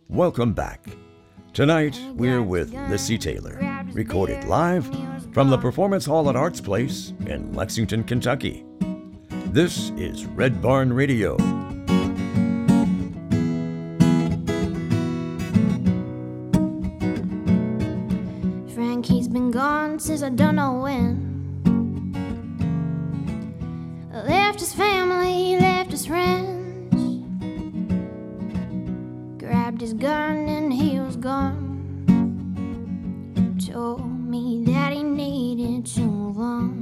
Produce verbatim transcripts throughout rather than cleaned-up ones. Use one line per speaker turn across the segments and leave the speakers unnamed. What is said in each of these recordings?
Welcome back. Tonight, we're with Lissy Taylor, recorded live from the Performance Hall at Arts Place in Lexington, Kentucky. This is Red Barn Radio.
Frankie's been gone since I don't know when. Left his family, left his friends. Grabbed his gun and he was gone. Told me that he needed to move on.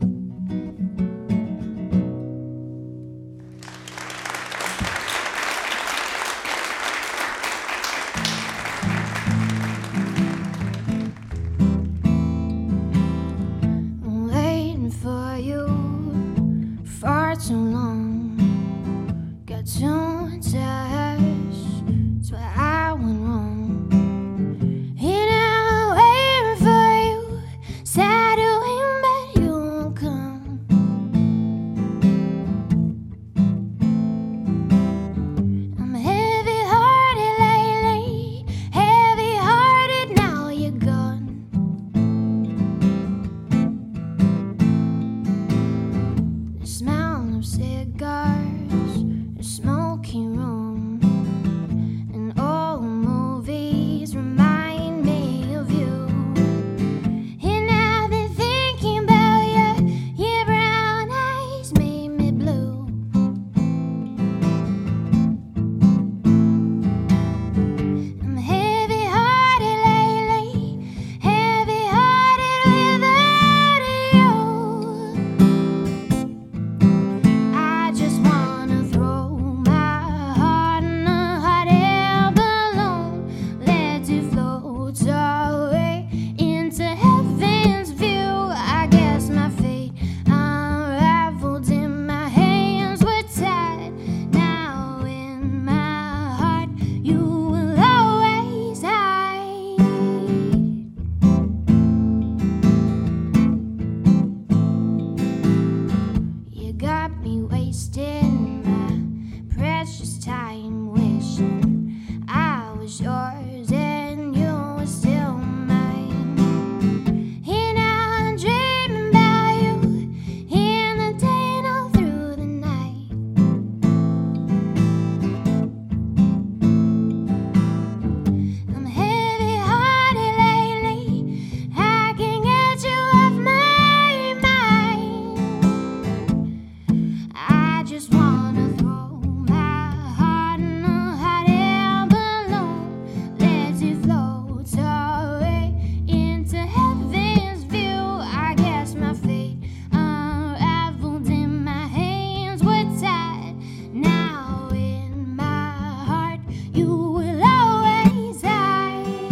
Waiting for you far too long. Got too attached. That's where I went wrong. And I'm waiting for you, shadowing, but you won't come. I'm heavy-hearted lately, heavy-hearted now you're gone. The smell of cigars, the smoky room, and old movies remind me of you. And I've been thinking about you, your brown eyes made me blue. I'm heavy-hearted lately, heavy-hearted without you. I just wanna throw my heart in a hot air balloon, let it float away into heaven's view. I guess my fate unraveled in my hands were tied. Now in my heart you will always hide. You got me wasting my precious time, wishing I was yours and you were still mine. And I'm dreaming about you in the day and all through the night. I'm heavy-hearted lately, I can't get you off my mind. I just wanna throw my heart in a hot air balloon, let it float away into heaven's view. I guess my fate unraveled in my hands were tied. Now in my heart you will always hide.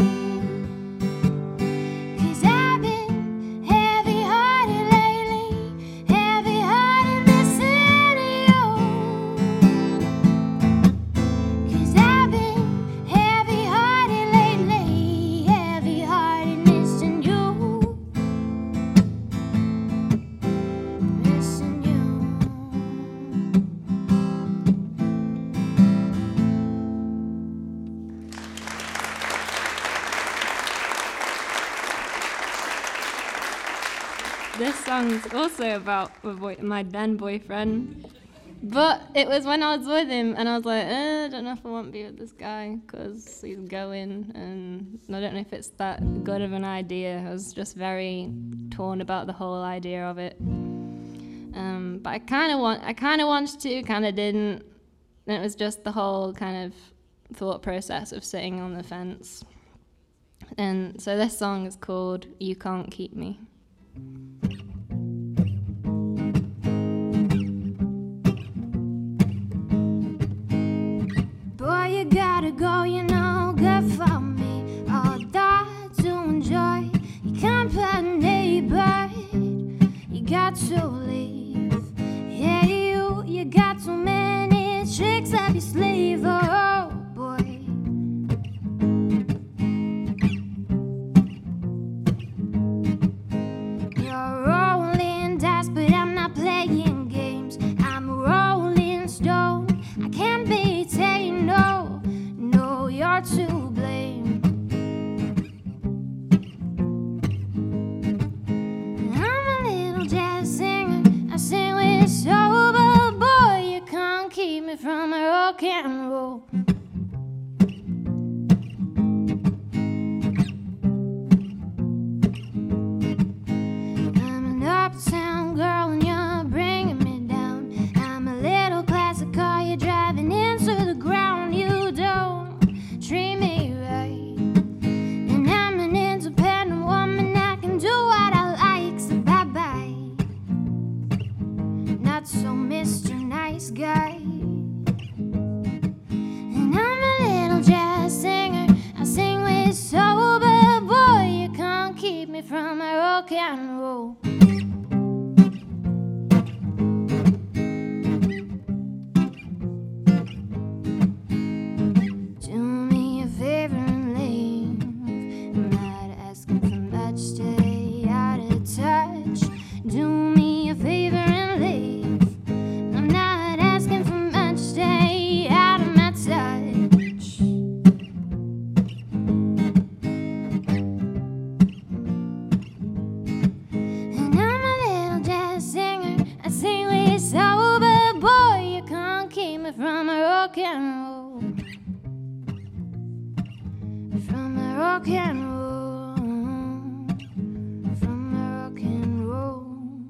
'Cause I've been heavy-hearted lately, heavy-hearted missing you. 'Cause I've been heavy-hearted lately, heavy-hearted missing you. Missing you.
This song's also about my, boy, my then boyfriend, but it was when I was with him and I was like, eh, I don't know if I want to be with this guy because he's going and I don't know if it's that good of an idea. I was just very torn about the whole idea of it. Um, but I kind of want, I kind of wanted to, kind of didn't. And it was just the whole kind of thought process of sitting on the fence. And so this song is called You Can't Keep Me.
Boy, you gotta go, you know, good for me. All that to enjoy your company, but you got to leave. Yeah, you, you got too many tricks up your sleeve, oh boy. You're rolling dice, but I'm not playing games. I'm a rolling stone, I can't be tamed, no, no, you're you're to blame. I'm a little jazz singer, I sing with soul, but boy, you can't keep me from rock and roll. I'm an uptown girl and you're bringing me down. I'm a little classic car, you're driving into the ground. You don't treat me right, and I'm an independent woman, I can do what I like, so bye-bye. Not so Mister Nice Guy. And I'm a little jazz singer, I sing with soul, but boy, you can't keep me from my rock and roll. Do me a favor and leave. I'm not asking for much, stay out of touch. Do me a favor and leave. I'm not asking for much, stay out of my touch. And I'm a little jazz singer, I sing with soul, but boy, you can't keep me from a rock and roll. From a rock and roll. From a rock and roll.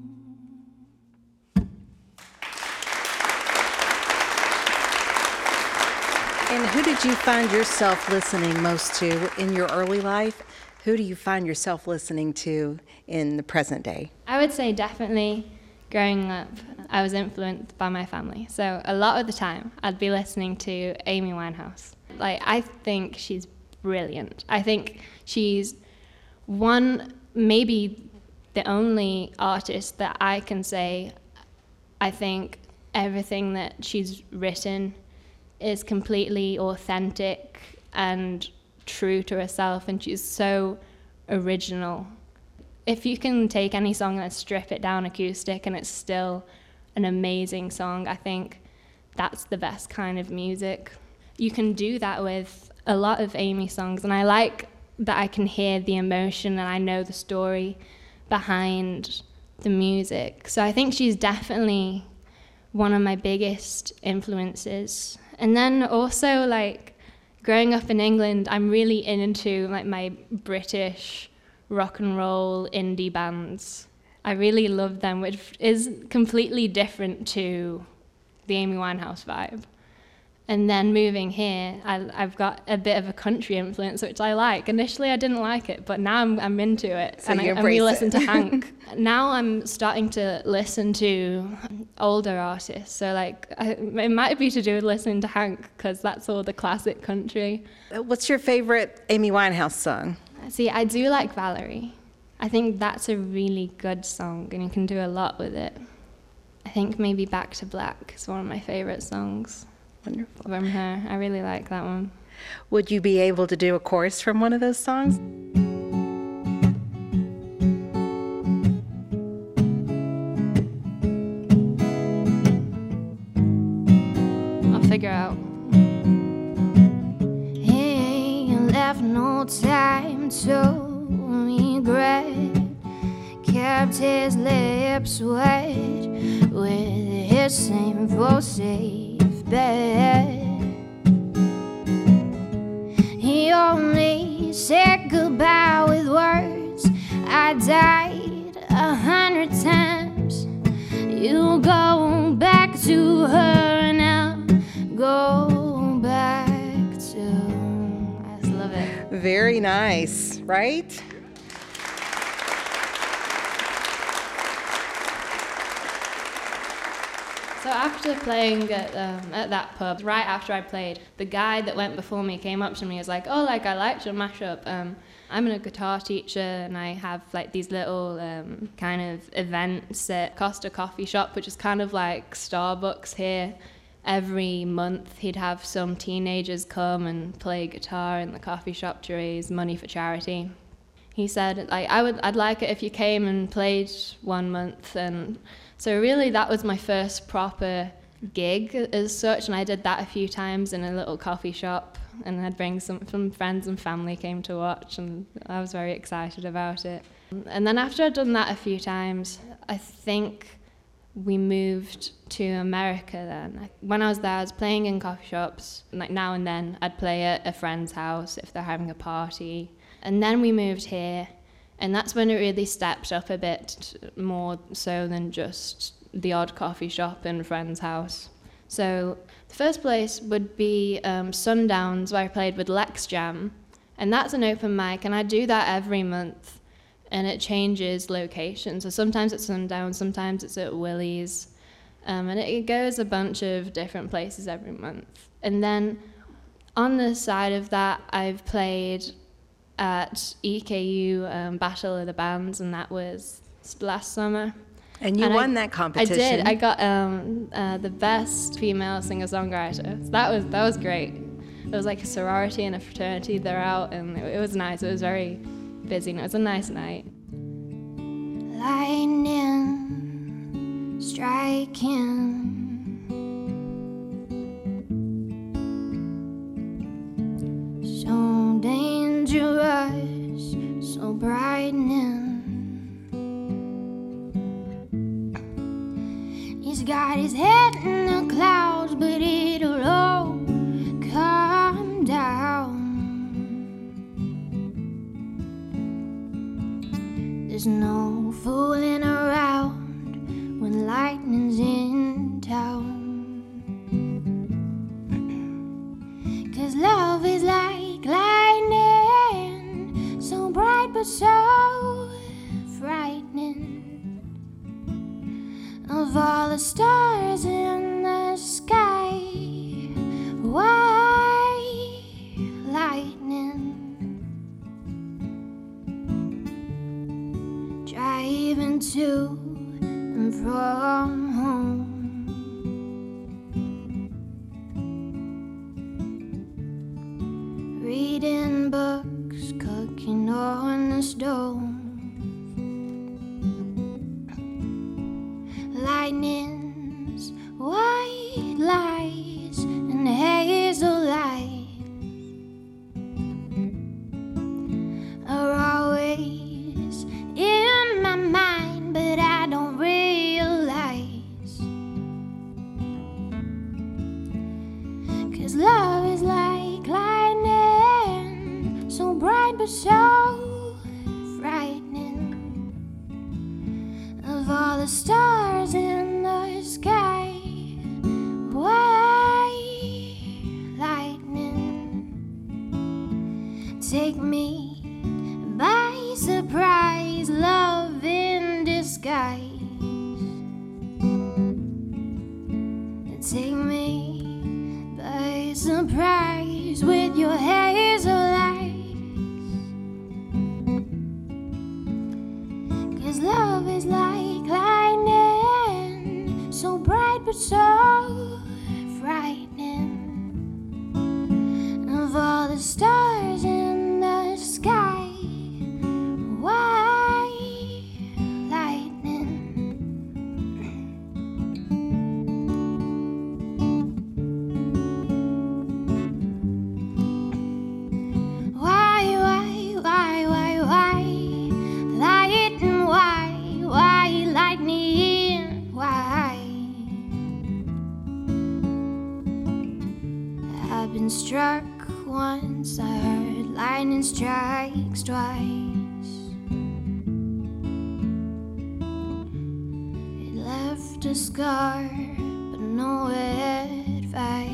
And who did you find yourself listening most to in your early life? Who do you find yourself listening to in the present day?
I would say definitely growing up, I was influenced by my family. So a lot of the time, I'd be listening to Amy Winehouse. Like, I think she's brilliant. I think she's one, maybe the only artist that I can say, I think everything that she's written is completely authentic and true to herself, and she's so original. If you can take any song and strip it down acoustic and it's still an amazing song, I think that's the best kind of music. You can do that with a lot of Amy songs, and I like that I can hear the emotion and I know the story behind the music. So I think she's definitely one of my biggest influences. And then also, like, growing up in England, I'm really into like my British rock and roll indie bands. I really love them, which is completely different to the Amy Winehouse vibe. And then moving here, I, I've got a bit of a country influence, which I like. Initially, I didn't like it, but now I'm, I'm into it.
So
and
you
I, and
embrace
we
it.
listen to Hank. Now I'm starting to listen to older artists. So like, I, it might be to do with listening to Hank, because that's all the classic country.
What's your favorite Amy Winehouse song?
See, I do like Valerie. I think that's a really good song, and you can do a lot with it. I think maybe Back to Black is one of my favorite songs.
Wonderful.
From her. I really like that one.
Would you be able to do a chorus from one of those songs?
I'll figure out.
He ain't left no time to regret. Kept his lips wet with his same for safe bet. He only said goodbye with words. I died a hundred times. You go back to her and I'll go back to.
I just love it.
Very nice, right?
So after playing at, um, at that pub, right after I played, the guy that went before me came up to me and was like, oh, like, I liked your mashup. Um, I'm a guitar teacher, and I have like these little um, kind of events at Costa Coffee Shop, which is kind of like Starbucks here. Every month he'd have some teenagers come and play guitar in the coffee shop to raise money for charity. He said, like, I would, I'd like it if you came and played one month. And so really that was my first proper gig as such, and I did that a few times in a little coffee shop and I'd bring some, some friends and family came to watch, and I was very excited about it. And then after I'd done that a few times, I think we moved to America then. When I was there, I was playing in coffee shops. Like now and then, I'd play at a friend's house if they're having a party. And then we moved here, and that's when it really stepped up a bit more so than just the odd coffee shop in a friend's house. So the first place would be um, Sundowns, where I played with Lex Jam. And that's an open mic, and I do that every month. And it changes location. So sometimes it's Sundown, sometimes it's at Willie's. Um, and it, it goes a bunch of different places every month. And then on the side of that, I've played at E K U um, Battle of the Bands, and that was last summer.
And you
and
won
I,
that competition.
I did. I got um, uh, the best female singer-songwriter. So that was that was great. There was like a sorority and a fraternity there out, and it, it was nice. It was very busy, and it was a nice night.
Lightning striking, so dangerous, so brightening. He's got his head in the clouds, but it'll all come down. There's no fooling around when lightning's in town. 'Cause love is like lightning, so bright but so frightening. Of all the stars in the sky, why lightning? Driving to and from home, reading books, cooking on the stove. Lightning's white lights and hazel lights are always in my mind, but I don't realize. 'Cause love is like lightning, so bright but so frightening. Of all the stars in the sky, why lightning? Take me by surprise, love in disguise. Take me by surprise with your hazel eyes. 'Cause love is like lightning, so bright but so frightening. Of all the stars in the sky, why lightning? Why, why, why, why, why lightning? Why, why lightning? Why? I've been struck once, I heard lightning strikes twice. It left a scar, but no advice.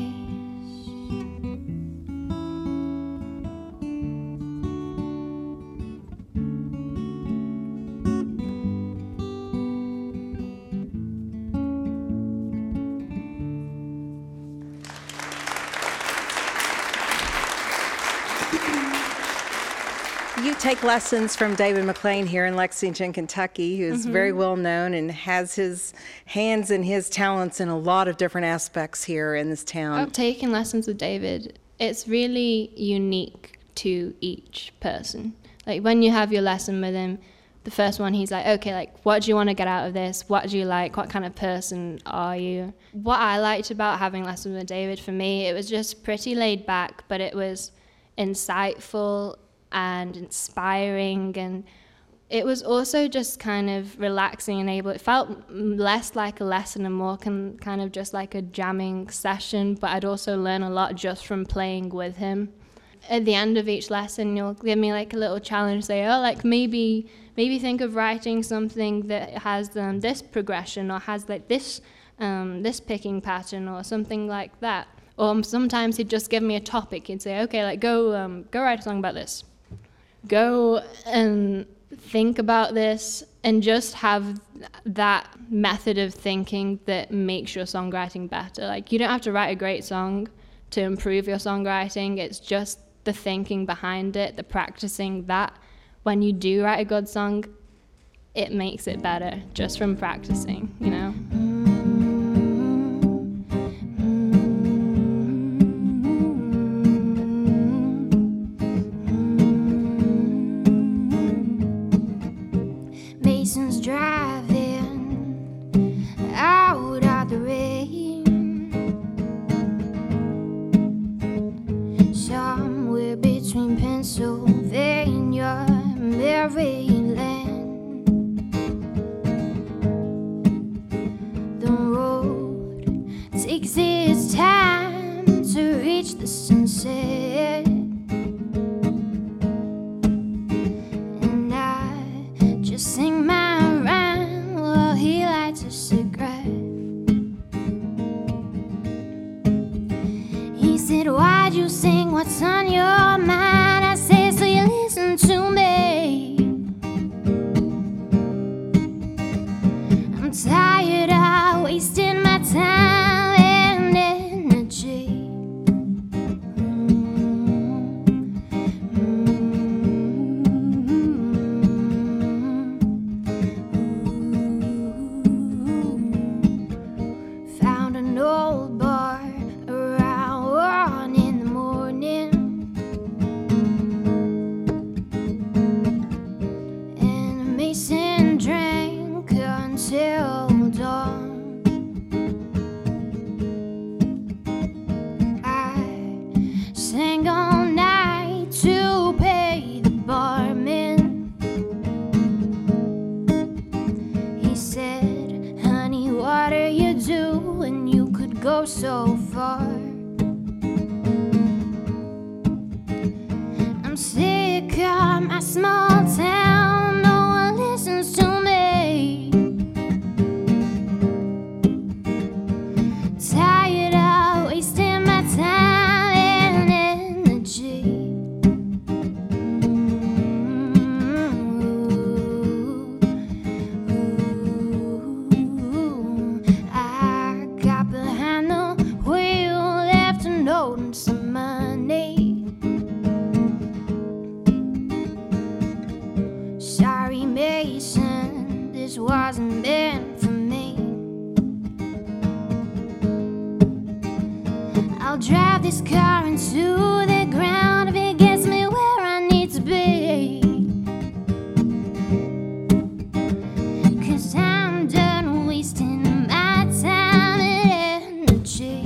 You take lessons from David McLean here in Lexington, Kentucky, who's
Mm-hmm.
very well known and has his hands and his talents in a lot of different aspects here in this town.
I've taken lessons with David. It's really unique to each person. Like when you have your lesson with him, the first one, he's like, okay, like, what do you want to get out of this? What do you like? What kind of person are you? What I liked about having lessons with David, for me, it was just pretty laid back, but it was insightful and inspiring, and it was also just kind of relaxing and able, it felt less like a lesson and more can, kind of just like a jamming session, but I'd also learn a lot just from playing with him. At the end of each lesson, you'll give me like a little challenge, say, oh, like maybe maybe think of writing something that has um, this progression or has like this um, this picking pattern or something like that. Or sometimes he'd just give me a topic. He'd say, okay, like go um, go write a song about this. Go and think about this, and just have that method of thinking that makes your songwriting better. Like, you don't have to write a great song to improve your songwriting. It's just the thinking behind it, the practicing that. When you do write a good song, it makes it better just from practicing, you know?
Mason's driving out of the rain, somewhere between Pennsylvania and Maryland. The road takes its time to reach the sunset, and I just sing my rhyme while he lights a cigarette. He said, why'd you sing what's on your mind? I said, so you listen to me. I'm tired of wasting my time and energy. Found an old bar around one in the morning, and Mason drank until dawn. I sang all night to pay the barman. He said, honey, what are you doing? You could go so far. I'm sick of my small town, no one listens to me. Tired of wasting my time and energy. Ooh, I got behind the wheel, left a note and some money. Sorry, Mason, this wasn't meant for me. I'll drive this car into the ground if it gets me where I need to be. 'Cause I'm done wasting my time and energy.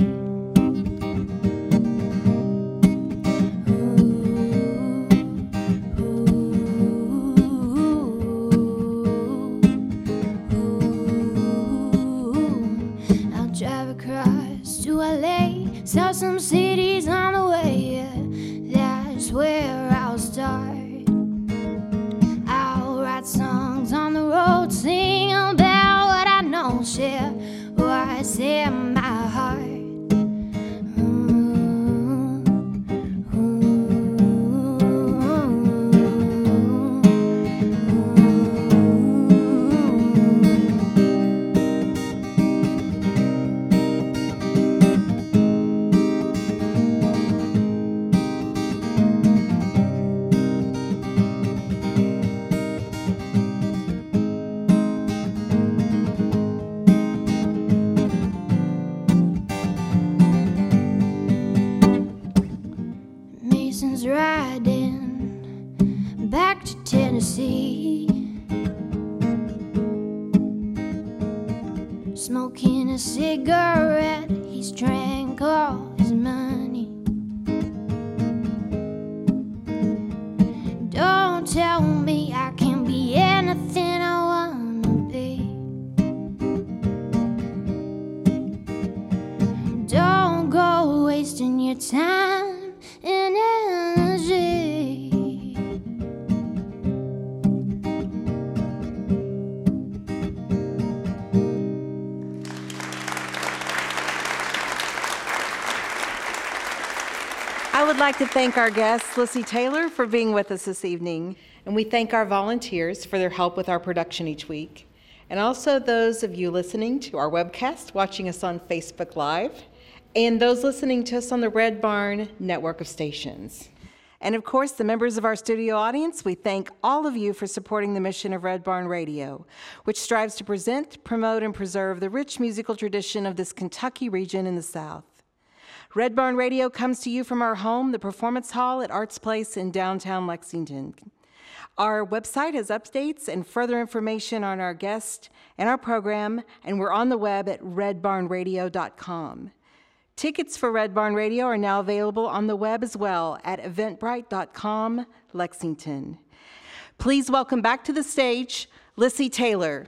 I'll drive across to L A, sell some C Ds on the way, yeah, that's where I'll start. I'll write songs on the road, sing about what I know, share what's in my heart. Mason's riding back to Tennessee. smoking a cigarette. He's drank all his money. Don't tell me I can be anything I wanna be. Don't go wasting your time and energy.
I would like to thank our guest, Lissy Taylor, for being with us this evening. And we thank our volunteers for their help with our production each week. And also those of you listening to our webcast, watching us on Facebook Live, and those listening to us on the Red Barn network of stations. And of course, the members of our studio audience, we thank all of you for supporting the mission of Red Barn Radio, which strives to present, promote, and preserve the rich musical tradition of this Kentucky region in the South. Red Barn Radio comes to you from our home, the Performance Hall at Arts Place in downtown Lexington. Our website has updates and further information on our guest and our program, and we're on the web at red barn radio dot com. Tickets for Red Barn Radio are now available on the web as well at eventbrite dot com, Lexington. Please welcome back to the stage, Lissy Taylor.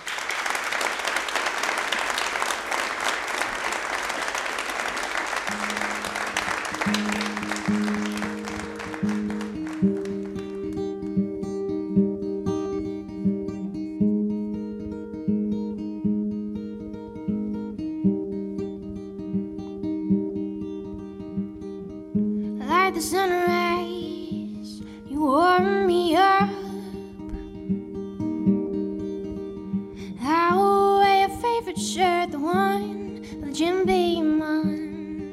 Like the sunrise, you warm me up. I will wear your favorite shirt, the one with Jim Beam on.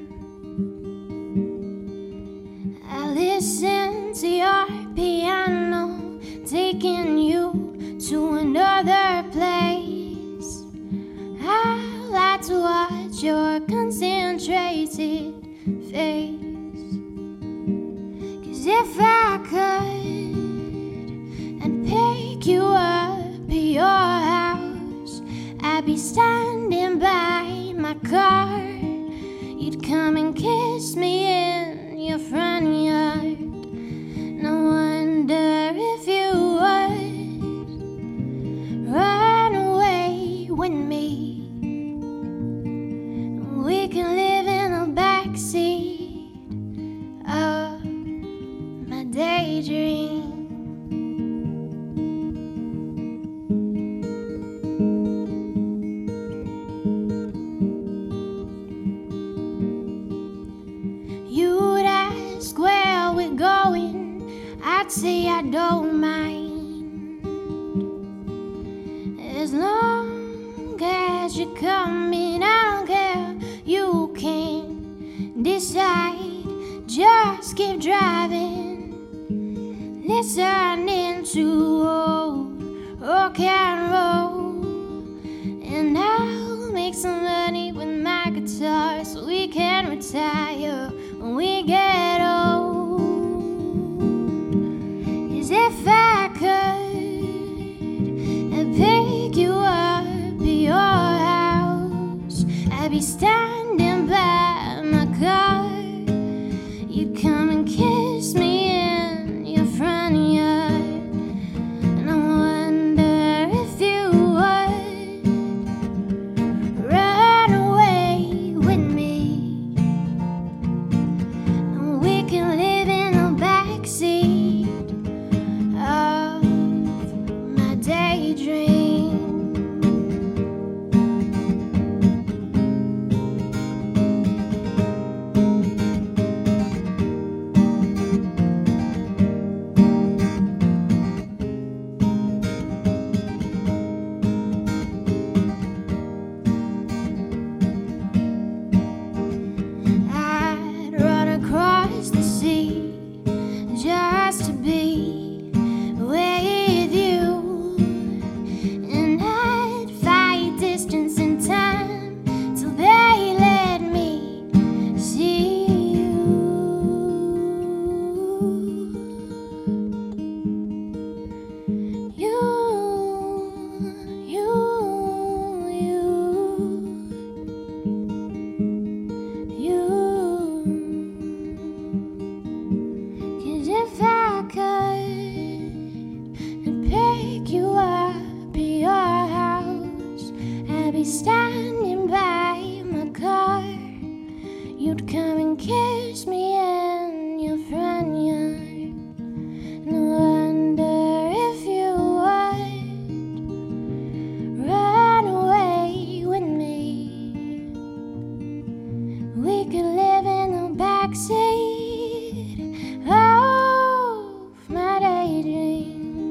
I listen to your piano, taking you to another place. I like to watch your concentrated face. If I could, and pick you up at your house, I'd be standing by my car. You'd come and kiss me in your front yard. No wonder if you would run away with me. We can live in the backseat of daydream. You'd ask where we're going, I'd say I don't mind, as long as you're coming. I don't care, you can decide, just keep driving. Listening to old rock and roll, and I'll make some money with my guitar so we can retire when we get old. 'Cause if I could, I'd pick you up at your house. I'd be standing by my car. You'd come and kiss me in your front yard. And I wonder if you would run away with me. if I could pick you up at your house, I'd be standing by my car. You'd come and kiss me in your front yard. No wonder if you would run away with me. We could live in the backseat of my daydream.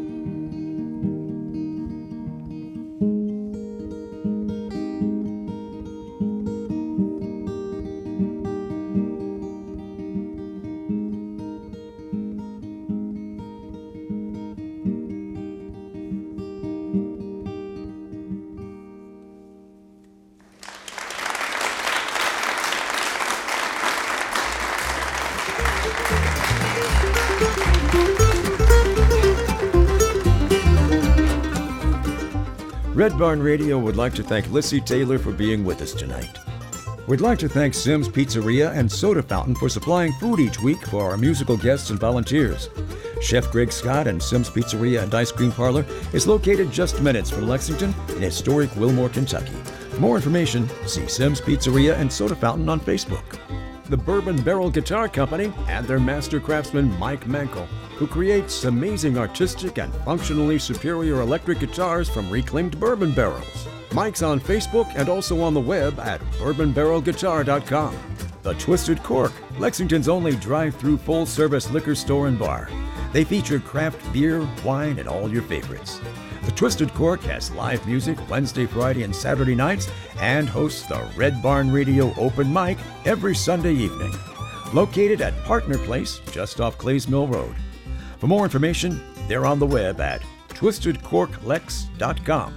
Red Barn Radio would like to thank Lissy Taylor for being with us tonight. We'd like to thank Sim's Pizzeria and Soda Fountain for supplying food each week for our musical guests and volunteers. Chef Greg Scott and Sim's Pizzeria and Ice Cream Parlor is located just minutes from Lexington in historic Wilmore, Kentucky. For more information, see Sim's Pizzeria and Soda Fountain on Facebook. The Bourbon Barrel Guitar Company and their master craftsman Mike Mankel, who creates amazing artistic and functionally superior electric guitars from reclaimed bourbon barrels. Mike's on Facebook and also on the web at bourbon barrel guitar dot com. The Twisted Cork, Lexington's only drive-through full-service liquor store and bar. They feature craft beer, wine, and all your favorites. The Twisted Cork has live music Wednesday, Friday, and Saturday nights and hosts the Red Barn Radio Open Mic every Sunday evening. Located at Partner Place, just off Clays Mill Road. For more information, they're on the web at twisted cork lex dot com.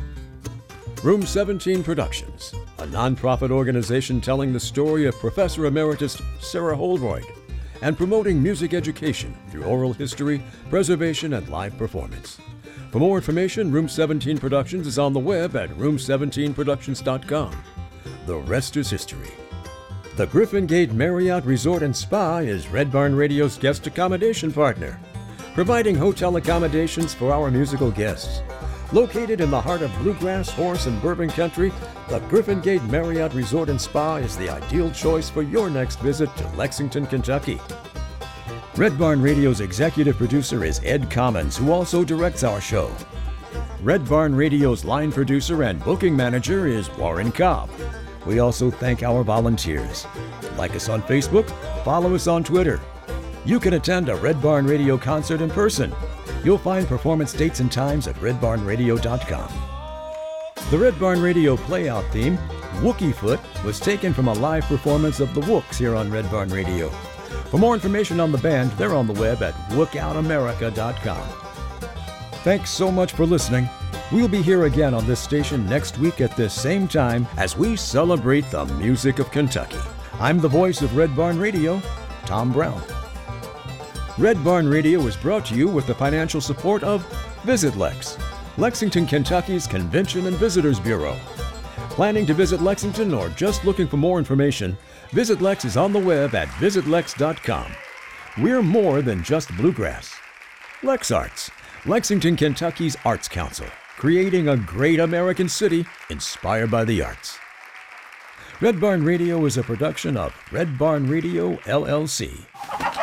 Room seventeen Productions, a nonprofit organization telling the story of Professor Emeritus Sarah Holroyd and promoting music education through oral history, preservation, and live performance. For more information, Room seventeen Productions is on the web at room seventeen productions dot com. The rest is history. The Griffin Gate Marriott Resort and Spa is Red Barn Radio's guest accommodation partner, providing hotel accommodations for our musical guests. Located in the heart of bluegrass, horse, and bourbon country, the Griffin Gate Marriott Resort and Spa is the ideal choice for your next visit to Lexington, Kentucky. Red Barn Radio's executive producer is Ed Commons, who also directs our show. Red Barn Radio's line producer and booking manager is Warren Cobb. We also thank our volunteers. Like us on Facebook, follow us on Twitter. You can attend a Red Barn Radio concert in person. You'll find performance dates and times at red barn radio dot com. The Red Barn Radio playout theme, Wookie Foot, was taken from a live performance of the Wooks here on Red Barn Radio. For more information on the band, they're on the web at wook out america dot com. Thanks so much for listening. We'll be here again on this station next week at this same time as we celebrate the music of Kentucky. I'm the voice of Red Barn Radio, Tom Brown. Red Barn Radio is brought to you with the financial support of Visit Lex, Lexington, Kentucky's Convention and Visitors Bureau. Planning to visit Lexington or just looking for more information, Visit Lex is on the web at visit lex dot com. We're more than just bluegrass. Lex Arts, Lexington, Kentucky's Arts Council, creating a great American city inspired by the arts. Red Barn Radio is a production of Red Barn Radio, L L C.